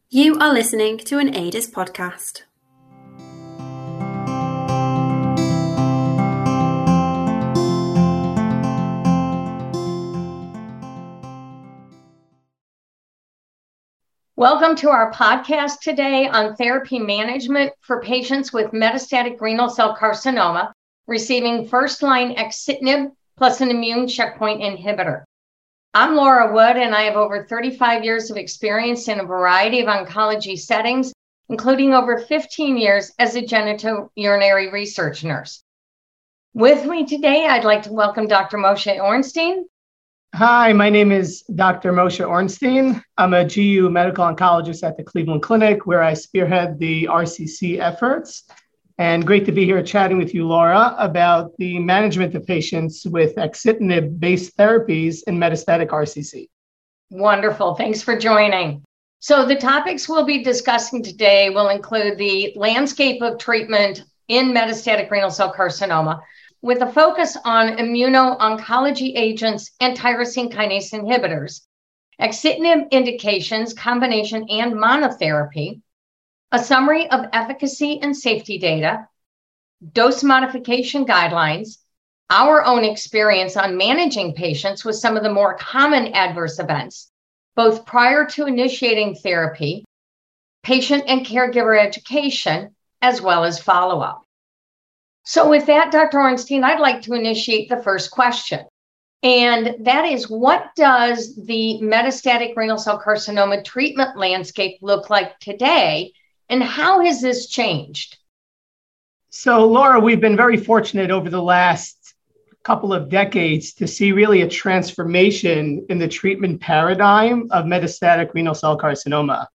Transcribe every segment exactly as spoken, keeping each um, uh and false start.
You are listening to an A D I S podcast. Welcome to our podcast today on therapy management for patients with metastatic renal cell carcinoma receiving first-line axitinib plus an immune checkpoint inhibitor. I'm Laura Wood, and I have over thirty-five years of experience in a variety of oncology settings, including over fifteen years as a genitourinary research nurse. With me today, I'd like to welcome Doctor Moshe Ornstein. Hi, my name is Doctor Moshe Ornstein. I'm a G U medical oncologist at the Cleveland Clinic, where I spearhead the R C C efforts. And great to be here chatting with you, Laura, about the management of patients with axitinib-based therapies in metastatic R C C. Wonderful. Thanks for joining. So the topics we'll be discussing today will include the landscape of treatment in metastatic renal cell carcinoma, with a focus on immuno-oncology agents and tyrosine kinase inhibitors, axitinib indications, combination and monotherapy, a summary of efficacy and safety data, dose modification guidelines, our own experience on managing patients with some of the more common adverse events, both prior to initiating therapy, patient and caregiver education, as well as follow-up. So with that, Doctor Ornstein, I'd like to initiate the first question. And that is, what does the metastatic renal cell carcinoma treatment landscape look like today? And how has this changed? So, Laura, we've been very fortunate over the last couple of decades to see really a transformation in the treatment paradigm of metastatic renal cell carcinoma.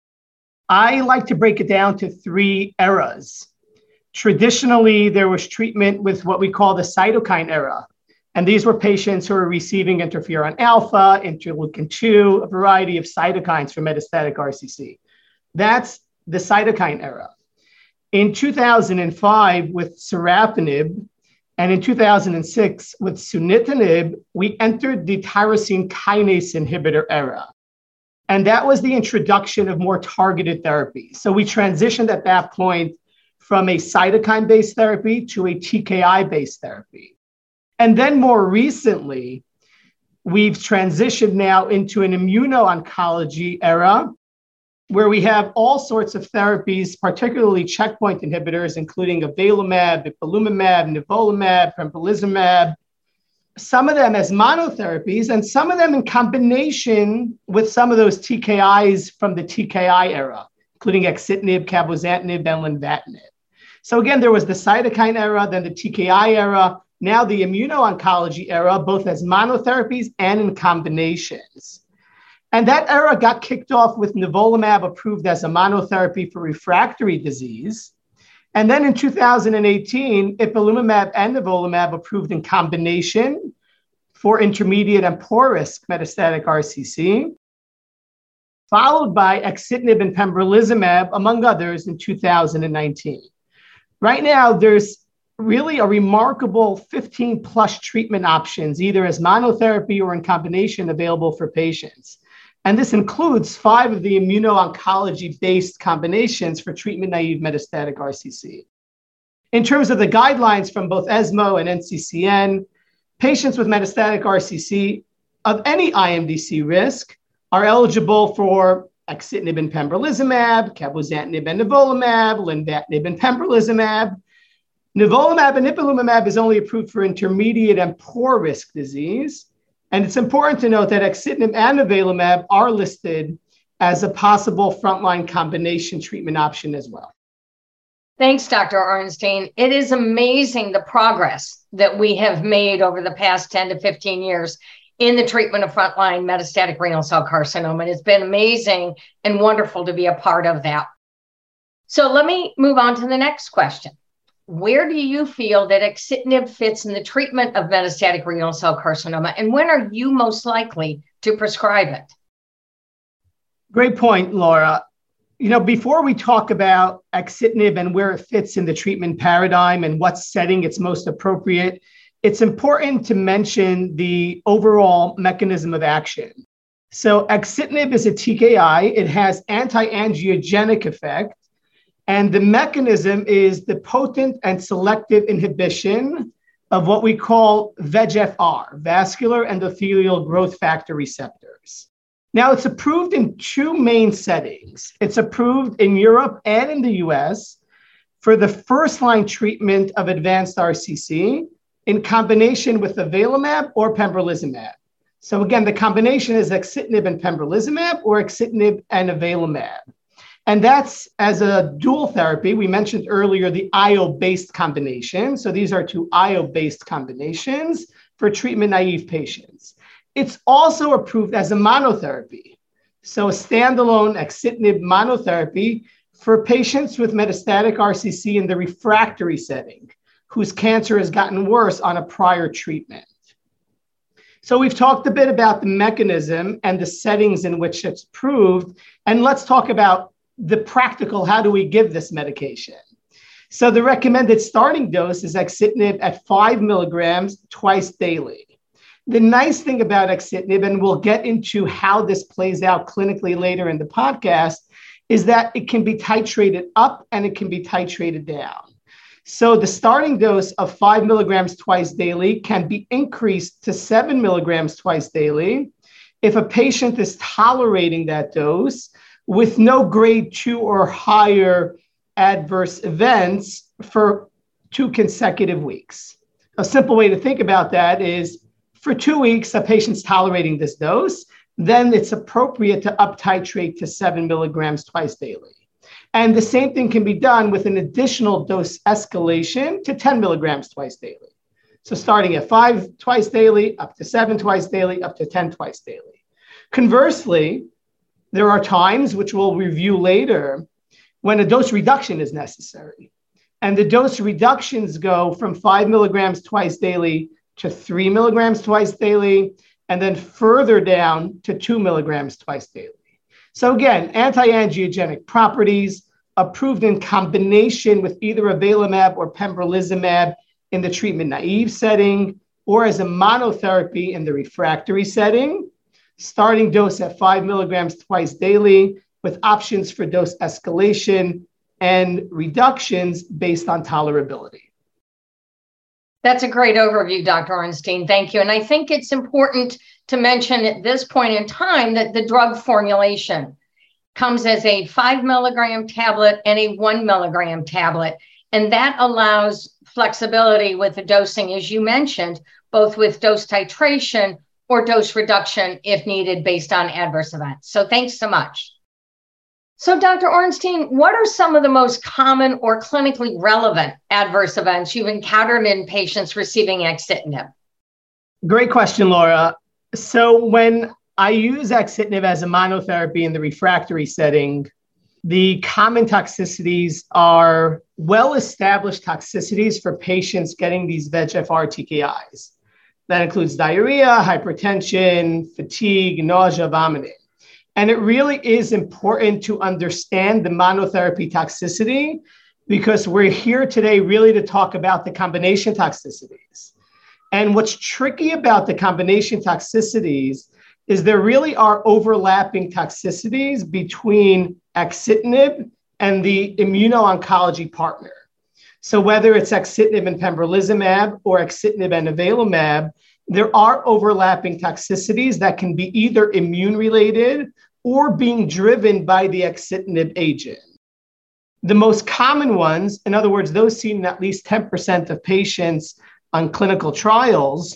I like to break it down to three eras. Traditionally, there was treatment with what we call the cytokine era. And these were patients who were receiving interferon alpha, interleukin two, a variety of cytokines for metastatic R C C. That's the cytokine era. In two thousand five with sorafenib, and in two thousand six with sunitinib, we entered the tyrosine kinase inhibitor era. And that was the introduction of more targeted therapy. So we transitioned at that point from a cytokine-based therapy to a T K I-based therapy. And then more recently, we've transitioned now into an immuno-oncology era where we have all sorts of therapies, particularly checkpoint inhibitors, including avelumab, ipilimumab, nivolumab, pembrolizumab, some of them as monotherapies, and some of them in combination with some of those T K Is from the T K I era, including axitinib, cabozantinib, and lenvatinib. So again, there was the cytokine era, then the T K I era, now the immuno-oncology era, both as monotherapies and in combinations. And that era got kicked off with nivolumab approved as a monotherapy for refractory disease. And then in two thousand eighteen, ipilimumab and nivolumab approved in combination for intermediate and poor risk metastatic R C C, followed by axitinib and pembrolizumab, among others, in two thousand nineteen. Right now, there's really a remarkable fifteen plus treatment options, either as monotherapy or in combination, available for patients. And this includes five of the immuno-oncology-based combinations for treatment-naive metastatic R C C. In terms of the guidelines from both ESMO and N C C N, patients with metastatic R C C of any I M D C risk are eligible for axitinib and pembrolizumab, cabozantinib and nivolumab, lenvatinib and pembrolizumab. Nivolumab and ipilimumab is only approved for intermediate and poor risk disease. And it's important to note that axitinib and avelumab are listed as a possible frontline combination treatment option as well. Thanks, Doctor Ornstein. It is amazing the progress that we have made over the past ten to fifteen years in the treatment of frontline metastatic renal cell carcinoma. And it's been amazing and wonderful to be a part of that. So let me move on to the next question. Where do you feel that axitinib fits in the treatment of metastatic renal cell carcinoma, and when are you most likely to prescribe it? Great point, Laura. You know, before we talk about axitinib and where it fits in the treatment paradigm and what setting it's most appropriate, it's important to mention the overall mechanism of action. So axitinib is a T K I. It has anti-angiogenic effect. And the mechanism is the potent and selective inhibition of what we call V E G F R, vascular endothelial growth factor receptors. Now, it's approved in two main settings. It's approved in Europe and in the U S for the first-line treatment of advanced R C C in combination with avelumab or pembrolizumab. So again, the combination is axitinib and pembrolizumab or axitinib and avelumab. And that's as a dual therapy. We mentioned earlier the I O-based combination. So these are two I O-based combinations for treatment-naive patients. It's also approved as a monotherapy. So a standalone axitinib monotherapy for patients with metastatic R C C in the refractory setting, whose cancer has gotten worse on a prior treatment. So we've talked a bit about the mechanism and the settings in which it's approved. And let's talk about the practical, how do we give this medication? So the recommended starting dose is axitinib at five milligrams twice daily. The nice thing about axitinib, and we'll get into how this plays out clinically later in the podcast, is that it can be titrated up and it can be titrated down. So the starting dose of five milligrams twice daily can be increased to seven milligrams twice daily if a patient is tolerating that dose with no grade two or higher adverse events for two consecutive weeks. A simple way to think about that is for two weeks, a patient's tolerating this dose, then it's appropriate to up titrate to seven milligrams twice daily. And the same thing can be done with an additional dose escalation to ten milligrams twice daily. So starting at five twice daily, up to seven twice daily, up to ten twice daily. Conversely, there are times, which we'll review later, when a dose reduction is necessary. And the dose reductions go from five milligrams twice daily to three milligrams twice daily, and then further down to two milligrams twice daily. So again, anti-angiogenic properties approved in combination with either avelumab or pembrolizumab in the treatment-naive setting, or as a monotherapy in the refractory setting. Starting dose at five milligrams twice daily with options for dose escalation and reductions based on tolerability. That's a great overview, Doctor Orenstein. Thank you. And I think it's important to mention at this point in time that the drug formulation comes as a five milligram tablet and a one milligram tablet. And that allows flexibility with the dosing, as you mentioned, both with dose titration or dose reduction if needed based on adverse events. So thanks so much. So Doctor Orenstein, what are some of the most common or clinically relevant adverse events you've encountered in patients receiving axitinib? Great question, Laura. So when I use axitinib as a monotherapy in the refractory setting, the common toxicities are well-established toxicities for patients getting these V E G F R T K Is. That includes diarrhea, hypertension, fatigue, nausea, vomiting. And it really is important to understand the monotherapy toxicity because we're here today really to talk about the combination toxicities. And what's tricky about the combination toxicities is there really are overlapping toxicities between axitinib and the immuno-oncology partner. So whether it's axitinib and pembrolizumab or axitinib and avelumab, there are overlapping toxicities that can be either immune-related or being driven by the axitinib agent. The most common ones, in other words, those seen in at least ten percent of patients on clinical trials,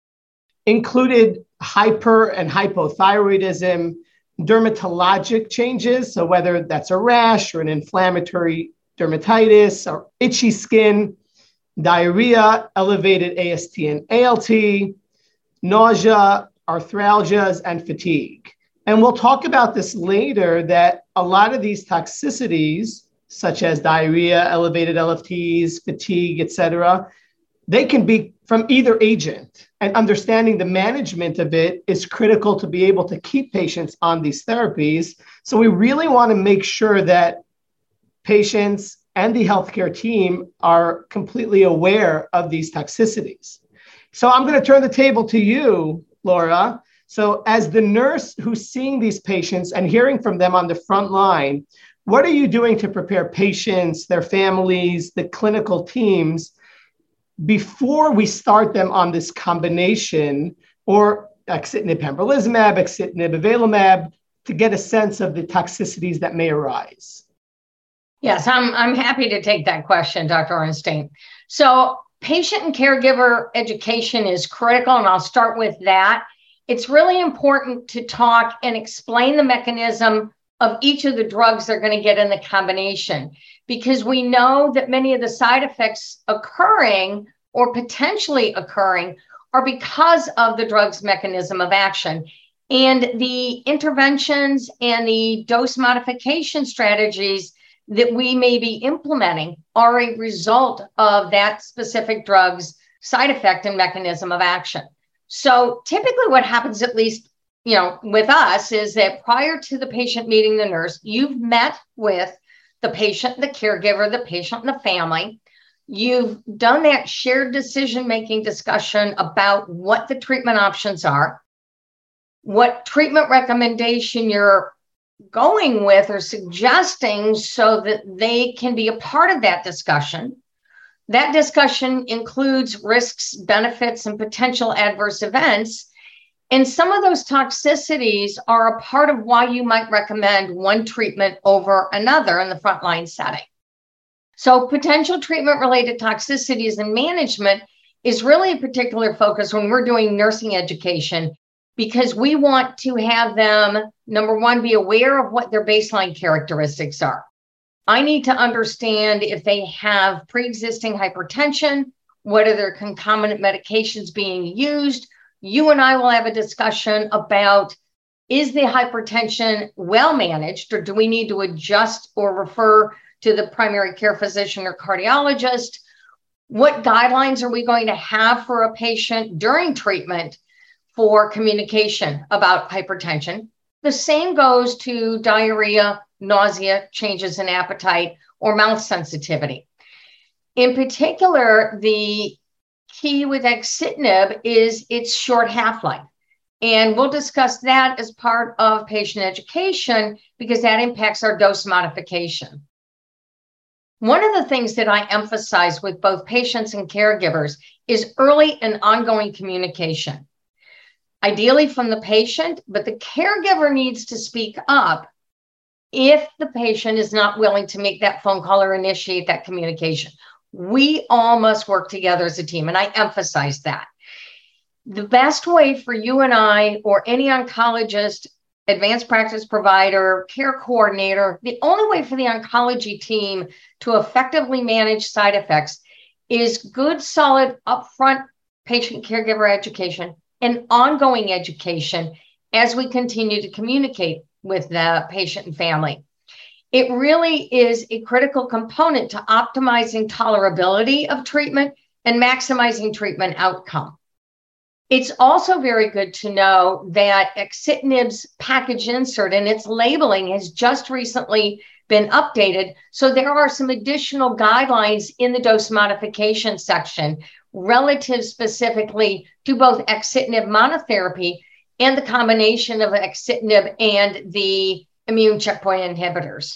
included hyper and hypothyroidism, dermatologic changes, so whether that's a rash or an inflammatory dermatitis or itchy skin, diarrhea, elevated A S T and A L T, nausea, arthralgias, and fatigue. And we'll talk about this later, that a lot of these toxicities, such as diarrhea, elevated L F Ts, fatigue, et cetera, they can be from either agent. And understanding the management of it is critical to be able to keep patients on these therapies. So we really want to make sure that patients and the healthcare team are completely aware of these toxicities. So I'm going to turn the table to you, Laura. So as the nurse who's seeing these patients and hearing from them on the front line, what are you doing to prepare patients, their families, the clinical teams before we start them on this combination or axitinib pembrolizumab, axitinib avelumab, to get a sense of the toxicities that may arise? Yes, I'm, I'm happy to take that question, Doctor Orenstein. So patient and caregiver education is critical, and I'll start with that. It's really important to talk and explain the mechanism of each of the drugs they're going to get in the combination, because we know that many of the side effects occurring or potentially occurring are because of the drug's mechanism of action. And the interventions and the dose modification strategies that we may be implementing are a result of that specific drug's side effect and mechanism of action. So typically what happens, at least, you know, with us, is that prior to the patient meeting the nurse, you've met with the patient, the caregiver, the patient, and the family. You've done that shared decision-making discussion about what the treatment options are, what treatment recommendation you're going with or suggesting so that they can be a part of that discussion. That discussion includes risks, benefits, and potential adverse events. And some of those toxicities are a part of why you might recommend one treatment over another in the frontline setting. So potential treatment-related toxicities and management is really a particular focus when we're doing nursing education, because we want to have them, number one, be aware of what their baseline characteristics are. I need to understand if they have pre-existing hypertension, what are their concomitant medications being used. You and I will have a discussion about, is the hypertension well managed, or do we need to adjust or refer to the primary care physician or cardiologist? What guidelines are we going to have for a patient during treatment for communication about hypertension? The same goes to diarrhea, nausea, changes in appetite, or mouth sensitivity. In particular, the key with axitinib is its short half-life. And we'll discuss that as part of patient education because that impacts our dose modification. One of the things that I emphasize with both patients and caregivers is early and ongoing communication. Ideally from the patient, but the caregiver needs to speak up if the patient is not willing to make that phone call or initiate that communication. We all must work together as a team, and I emphasize that. The best way for you and I or any oncologist, advanced practice provider, care coordinator, the only way for the oncology team to effectively manage side effects is good, solid, upfront patient caregiver education and ongoing education as we continue to communicate with the patient and family. It really is a critical component to optimizing tolerability of treatment and maximizing treatment outcome. It's also very good to know that axitinib's package insert and its labeling has just recently been updated. So there are some additional guidelines in the dose modification section relative specifically to both axitinib monotherapy and the combination of axitinib and the immune checkpoint inhibitors.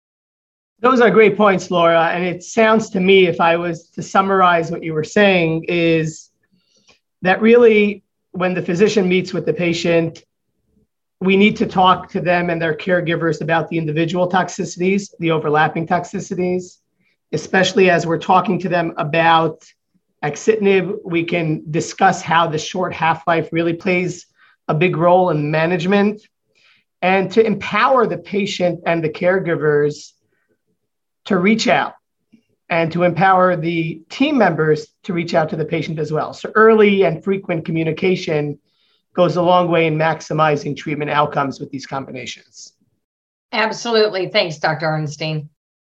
Those are great points, Laura. And it sounds to me, if I was to summarize what you were saying, is that really when the physician meets with the patient, we need to talk to them and their caregivers about the individual toxicities, the overlapping toxicities, especially as we're talking to them about axitinib. We can discuss how the short half-life really plays a big role in management, and to empower the patient and the caregivers to reach out and to empower the team members to reach out to the patient as well. So early and frequent communication goes a long way in maximizing treatment outcomes with these combinations. Absolutely. Thanks, Doctor Orenstein.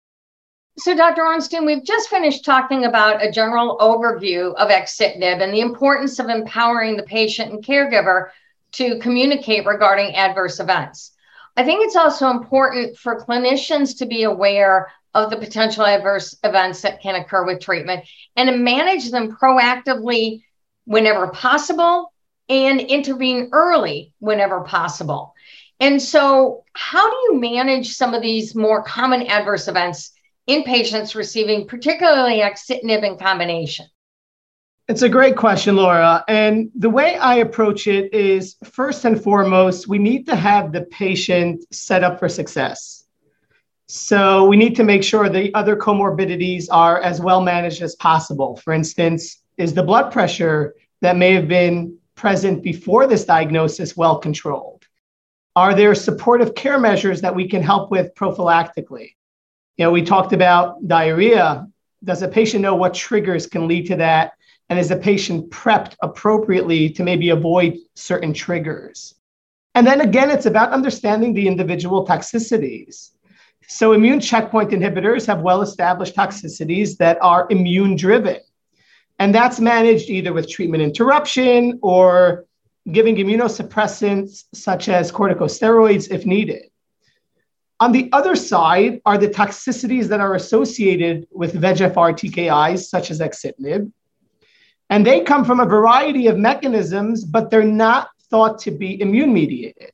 So, Doctor Orenstein, we've just finished talking about a general overview of axitinib and the importance of empowering the patient and caregiver to communicate regarding adverse events. I think it's also important for clinicians to be aware of the potential adverse events that can occur with treatment and to manage them proactively whenever possible and intervene early whenever possible. And so how do you manage some of these more common adverse events in patients receiving particularly axitinib in combination? It's a great question, Laura. And the way I approach it is, first and foremost, we need to have the patient set up for success. So we need to make sure the other comorbidities are as well managed as possible. For instance, is the blood pressure that may have been present before this diagnosis well controlled? Are there supportive care measures that we can help with prophylactically? You know, we talked about diarrhea. Does a patient know what triggers can lead to that? And is the patient prepped appropriately to maybe avoid certain triggers? And then again, it's about understanding the individual toxicities. So immune checkpoint inhibitors have well-established toxicities that are immune-driven. And that's managed either with treatment interruption or giving immunosuppressants such as corticosteroids if needed. On the other side are the toxicities that are associated with V E G F R T K Is, such as axitinib. And they come from a variety of mechanisms, but they're not thought to be immune-mediated.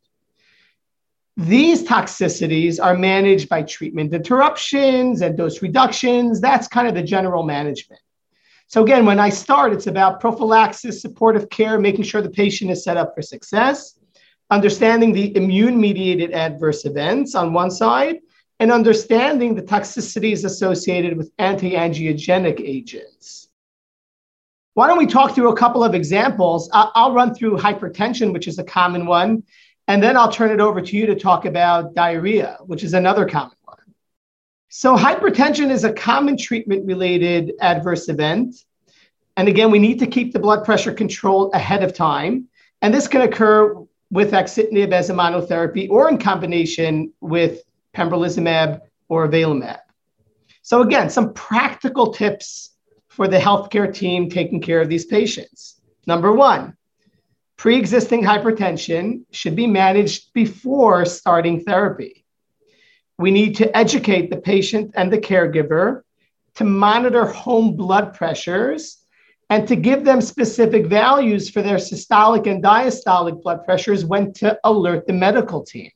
These toxicities are managed by treatment interruptions and dose reductions. That's kind of the general management. So again, when I start, it's about prophylaxis, supportive care, making sure the patient is set up for success, understanding the immune-mediated adverse events on one side, and understanding the toxicities associated with anti-angiogenic agents. Why don't we talk through a couple of examples? I'll run through hypertension, which is a common one, and then I'll turn it over to you to talk about diarrhea, which is another common one. So hypertension is a common treatment-related adverse event. And again, we need to keep the blood pressure controlled ahead of time. And this can occur with axitinib as a monotherapy or in combination with pembrolizumab or avelumab. So again, some practical tips for the healthcare team taking care of these patients. Number one, pre-existing hypertension should be managed before starting therapy. We need to educate the patient and the caregiver to monitor home blood pressures and to give them specific values for their systolic and diastolic blood pressures when to alert the medical team.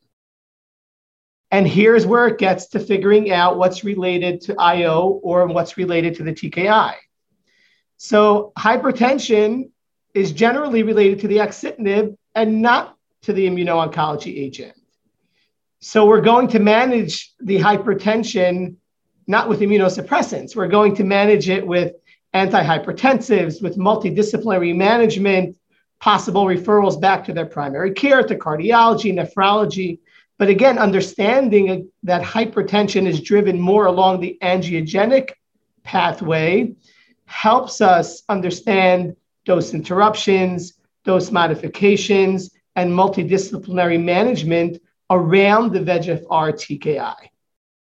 And here's where it gets to figuring out what's related to I O or what's related to the T K I. So hypertension is generally related to the axitinib and not to the immuno-oncology agent. So we're going to manage the hypertension not with immunosuppressants. We're going to manage it with antihypertensives, with multidisciplinary management, possible referrals back to their primary care, to cardiology, nephrology. But again, understanding that hypertension is driven more along the angiogenic pathway helps us understand dose interruptions, dose modifications, and multidisciplinary management around the V E G F R T K I.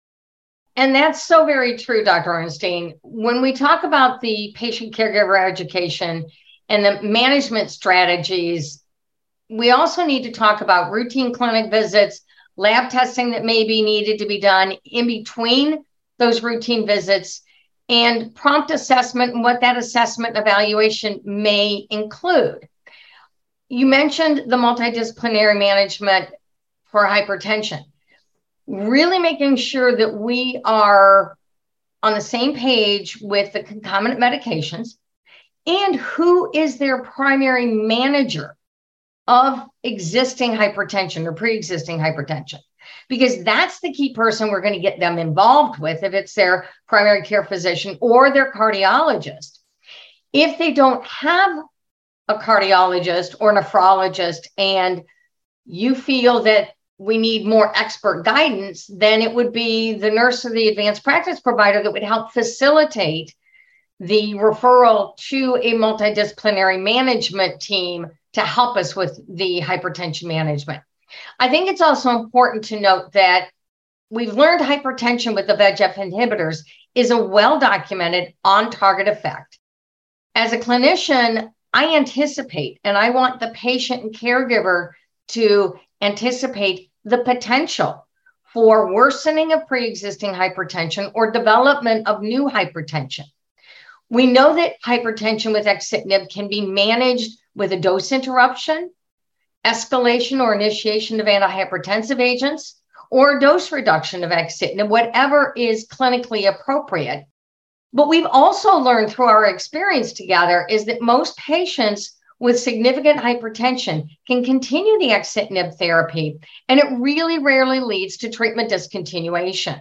And that's so very true, Doctor Ornstein. When we talk about the patient caregiver education and the management strategies, we also need to talk about routine clinic visits, lab testing that may be needed to be done in between those routine visits, and prompt assessment and what that assessment evaluation may include. You mentioned the multidisciplinary management for hypertension. Really making sure that we are on the same page with the concomitant medications and who is their primary manager of existing hypertension or pre-existing hypertension, because that's the key person we're going to get them involved with if it's their primary care physician or their cardiologist. If they don't have a cardiologist or nephrologist and you feel that we need more expert guidance, then it would be the nurse or the advanced practice provider that would help facilitate the referral to a multidisciplinary management team to help us with the hypertension management. I think it's also important to note that we've learned hypertension with the V E G F inhibitors is a well-documented on-target effect. As a clinician, I anticipate, and I want the patient and caregiver to anticipate the potential for worsening of pre-existing hypertension or development of new hypertension. We know that hypertension with axitinib can be managed with a dose interruption, escalation or initiation of antihypertensive agents, or dose reduction of axitinib, whatever is clinically appropriate. But we've also learned through our experience together is that most patients with significant hypertension can continue the axitinib therapy, and it really rarely leads to treatment discontinuation.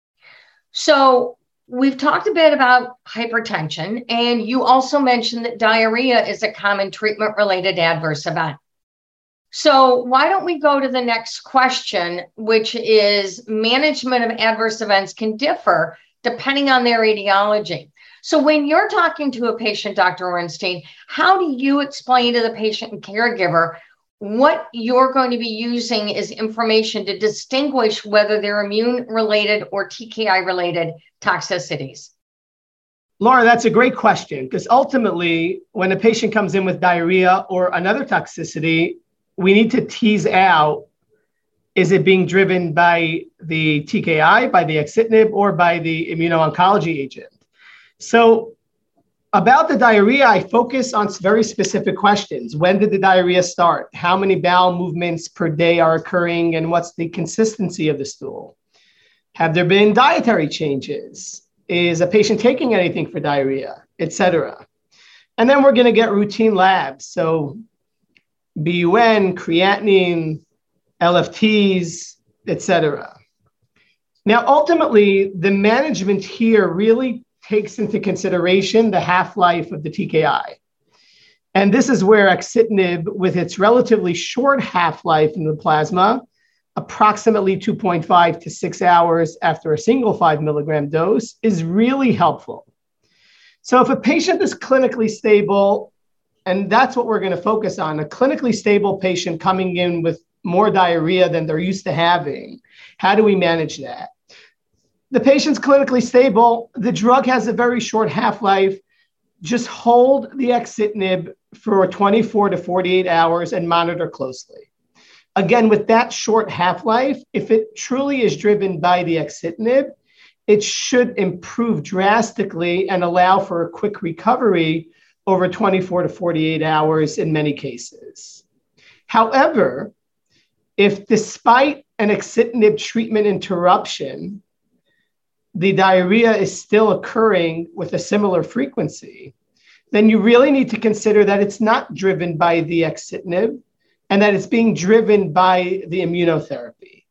So we've talked a bit about hypertension, and you also mentioned that diarrhea is a common treatment-related adverse event. So why don't we go to the next question, which is management of adverse events can differ depending on their etiology. So when you're talking to a patient, Doctor Orenstein, how do you explain to the patient and caregiver what you're going to be using as information to distinguish whether they're immune-related or T K I-related toxicities? Laura, that's a great question, because ultimately, when a patient comes in with diarrhea or another toxicity, we need to tease out, is it being driven by the T K I, by the axitinib, or by the immuno-oncology agent? So about the diarrhea, I focus on very specific questions. When did the diarrhea start? How many bowel movements per day are occurring? And what's the consistency of the stool? Have there been dietary changes? Is a patient taking anything for diarrhea, et cetera? And then we're going to get routine labs. So B U N, creatinine, L F Ts, et cetera. Now, ultimately, the management here really takes into consideration the half-life of the T K I. And this is where axitinib, with its relatively short half-life in the plasma, approximately two point five to six hours after a single five milligram dose, is really helpful. So if a patient is clinically stable, and that's what we're going to focus on, a clinically stable patient coming in with more diarrhea than they're used to having, how do we manage that? The patient's clinically stable, the drug has a very short half-life. Just hold the axitinib for twenty-four to forty-eight hours and monitor closely. Again, with that short half-life, if it truly is driven by the axitinib, it should improve drastically and allow for a quick recovery over twenty-four to forty-eight hours in many cases. However, if despite an axitinib treatment interruption, the diarrhea is still occurring with a similar frequency, then you really need to consider that it's not driven by the axitinib and that it's being driven by the immunotherapy.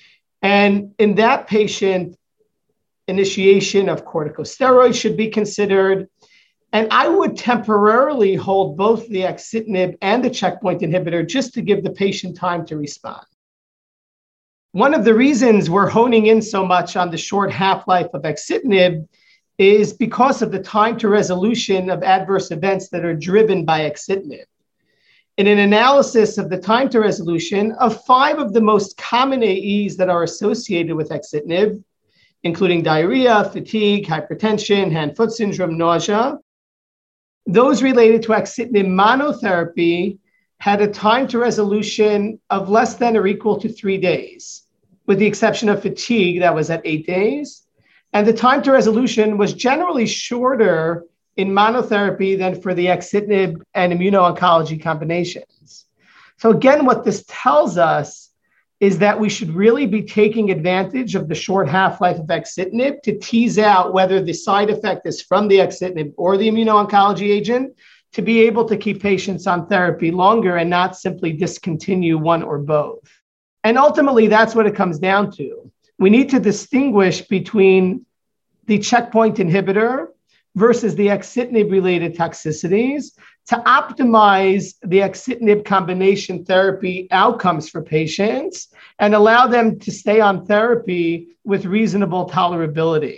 And in that patient, initiation of corticosteroids should be considered. And I would temporarily hold both the axitinib and the checkpoint inhibitor just to give the patient time to respond. One of the reasons we're honing in so much on the short half-life of axitinib is because of the time to resolution of adverse events that are driven by axitinib. In an analysis of the time to resolution of five of the most common A Es that are associated with axitinib, including diarrhea, fatigue, hypertension, hand-foot syndrome, nausea, those related to axitinib monotherapy had a time to resolution of less than or equal to three days, with the exception of fatigue that was at eight days. And the time to resolution was generally shorter in monotherapy than for the axitinib and immuno-oncology combinations. So again, what this tells us is that we should really be taking advantage of the short half-life of axitinib to tease out whether the side effect is from the axitinib or the immuno-oncology agent, to be able to keep patients on therapy longer and not simply discontinue one or both. And ultimately, that's what it comes down to. We need to distinguish between the checkpoint inhibitor versus the axitinib-related toxicities to optimize the axitinib combination therapy outcomes for patients and allow them to stay on therapy with reasonable tolerability.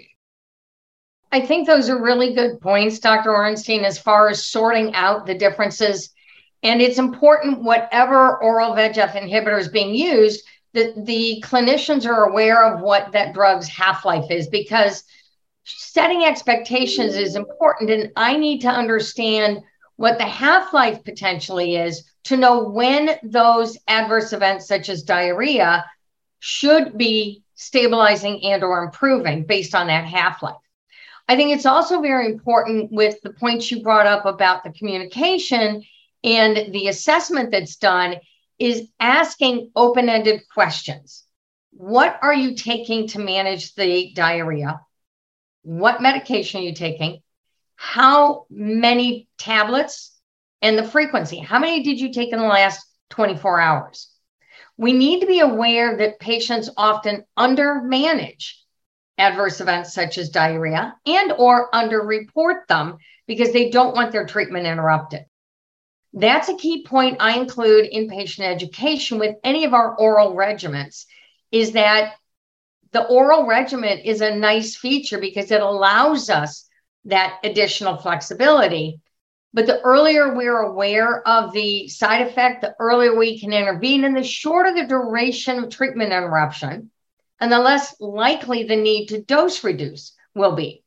I think those are really good points, Doctor Orenstein, as far as sorting out the differences. And it's important, whatever oral V E G F inhibitor is being used, that the clinicians are aware of what that drug's half-life is, because setting expectations is important. And I need to understand what the half-life potentially is to know when those adverse events, such as diarrhea, should be stabilizing and or improving based on that half-life. I think it's also very important with the points you brought up about the communication and the assessment that's done is asking open-ended questions. What are you taking to manage the diarrhea? What medication are you taking? How many tablets and the frequency? How many did you take in the last twenty-four hours? We need to be aware that patients often undermanage adverse events such as diarrhea and or underreport them because they don't want their treatment interrupted. That's a key point I include in patient education with any of our oral regimens, is that the oral regimen is a nice feature because it allows us that additional flexibility. But the earlier we're aware of the side effect, the earlier we can intervene, and the shorter the duration of treatment interruption, and the less likely the need to dose reduce will be.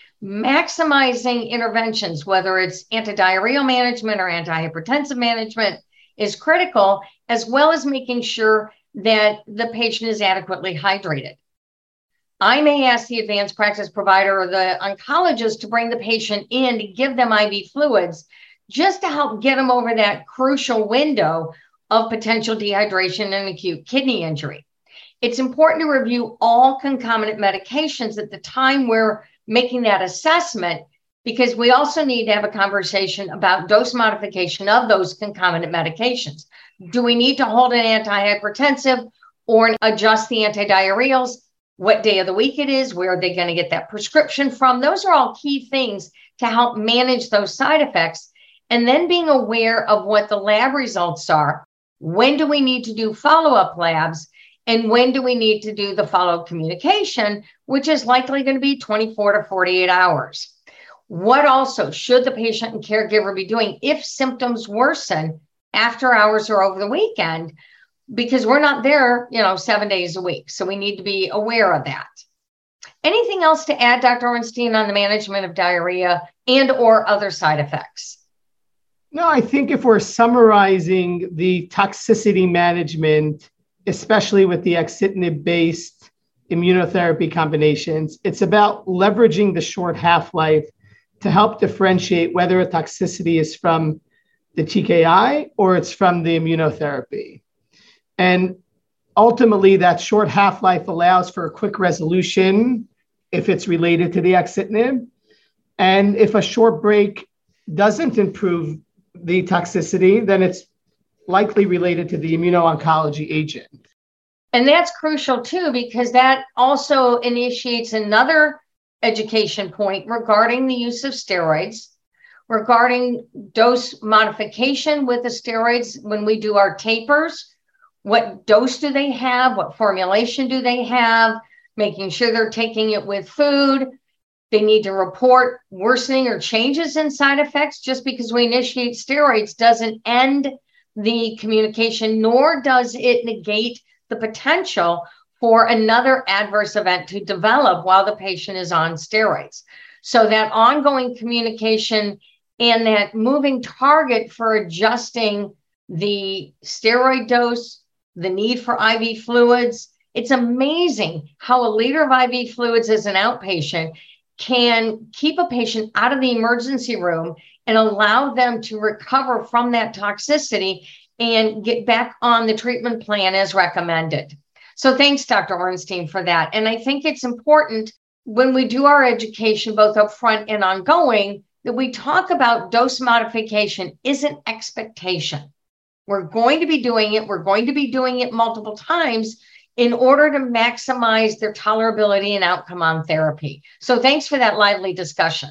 Maximizing interventions, whether it's antidiarrheal management or antihypertensive management, is critical, as well as making sure that the patient is adequately hydrated. I may ask the advanced practice provider or the oncologist to bring the patient in to give them I V fluids just to help get them over that crucial window of potential dehydration and acute kidney injury. It's important to review all concomitant medications at the time we're making that assessment, because we also need to have a conversation about dose modification of those concomitant medications. Do we need to hold an antihypertensive or adjust the antidiarrheals? What day of the week it is? Where are they going to get that prescription from? Those are all key things to help manage those side effects. And then being aware of what the lab results are. When do we need to do follow-up labs? And when do we need to do the follow-up communication, which is likely going to be twenty-four to forty-eight hours? What also should the patient and caregiver be doing if symptoms worsen after hours or over the weekend? Because we're not there, you know, seven days a week. So we need to be aware of that. Anything else to add, Doctor Orenstein, on the management of diarrhea and or other side effects? No, I think if we're summarizing the toxicity management, especially with the axitinib-based immunotherapy combinations, it's about leveraging the short half-life to help differentiate whether a toxicity is from the T K I or it's from the immunotherapy. And ultimately, that short half-life allows for a quick resolution if it's related to the axitinib. And if a short break doesn't improve the toxicity, then it's likely related to the immuno-oncology agent. And that's crucial too, because that also initiates another education point regarding the use of steroids, regarding dose modification with the steroids when we do our tapers. What dose do they have? What formulation do they have? Making sure they're taking it with food. They need to report worsening or changes in side effects. Just because we initiate steroids doesn't end the communication, nor does it negate the potential for another adverse event to develop while the patient is on steroids. So that ongoing communication and that moving target for adjusting the steroid dose, the need for I V fluids. It's amazing how a liter of I V fluids as an outpatient can keep a patient out of the emergency room and allow them to recover from that toxicity and get back on the treatment plan as recommended. So thanks, Doctor Orenstein, for that. And I think it's important when we do our education, both upfront and ongoing, that we talk about dose modification isn't expectation. We're going to be doing it. We're going to be doing it multiple times in order to maximize their tolerability and outcome on therapy. So thanks for that lively discussion.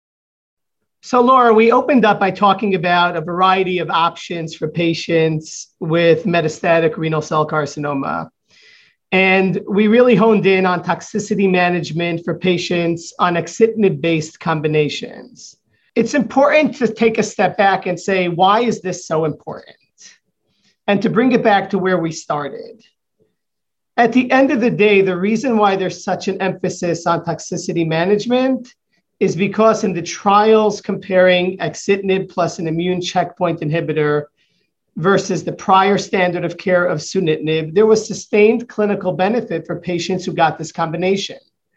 So Laura, we opened up by talking about a variety of options for patients with metastatic renal cell carcinoma. And we really honed in on toxicity management for patients on axitinib-based combinations. It's important to take a step back and say, why is this so important? And to bring it back to where we started. At the end of the day, the reason why there's such an emphasis on toxicity management is because in the trials comparing axitinib plus an immune checkpoint inhibitor versus the prior standard of care of sunitinib, there was sustained clinical benefit for patients who got this combination.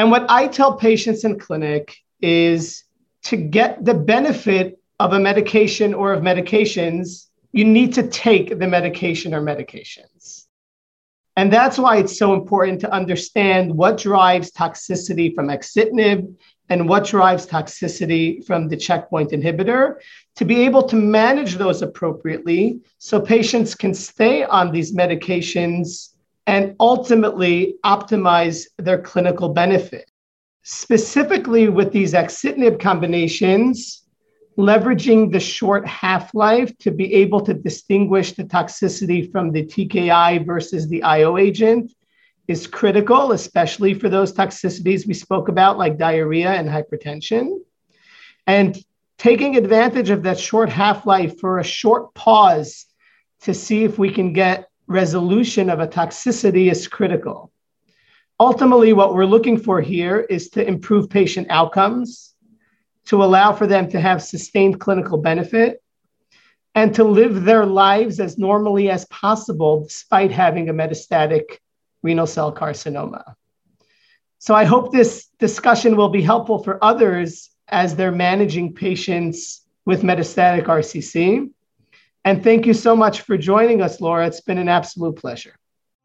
And what I tell patients in clinic is to get the benefit of a medication or of medications, you need to take the medication or medications. And that's why it's so important to understand what drives toxicity from axitinib and what drives toxicity from the checkpoint inhibitor, to be able to manage those appropriately so patients can stay on these medications and ultimately optimize their clinical benefit. Specifically with these axitinib combinations, leveraging the short half-life to be able to distinguish the toxicity from the T K I versus the I O agent is critical, especially for those toxicities we spoke about, like diarrhea and hypertension. And taking advantage of that short half-life for a short pause to see if we can get resolution of a toxicity is critical. Ultimately, what we're looking for here is to improve patient outcomes, to allow for them to have sustained clinical benefit, and to live their lives as normally as possible despite having a metastatic renal cell carcinoma. So I hope this discussion will be helpful for others as they're managing patients with metastatic R C C. And thank you so much for joining us, Laura. It's been an absolute pleasure.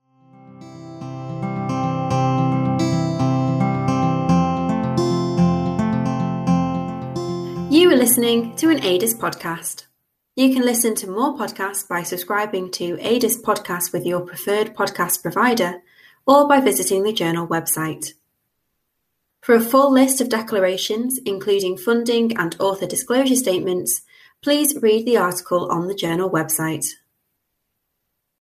You are listening to an A D I S podcast. You can listen to more podcasts by subscribing to A D I S Podcast with your preferred podcast provider or by visiting the journal website. For a full list of declarations, including funding and author disclosure statements, please read the article on the journal website.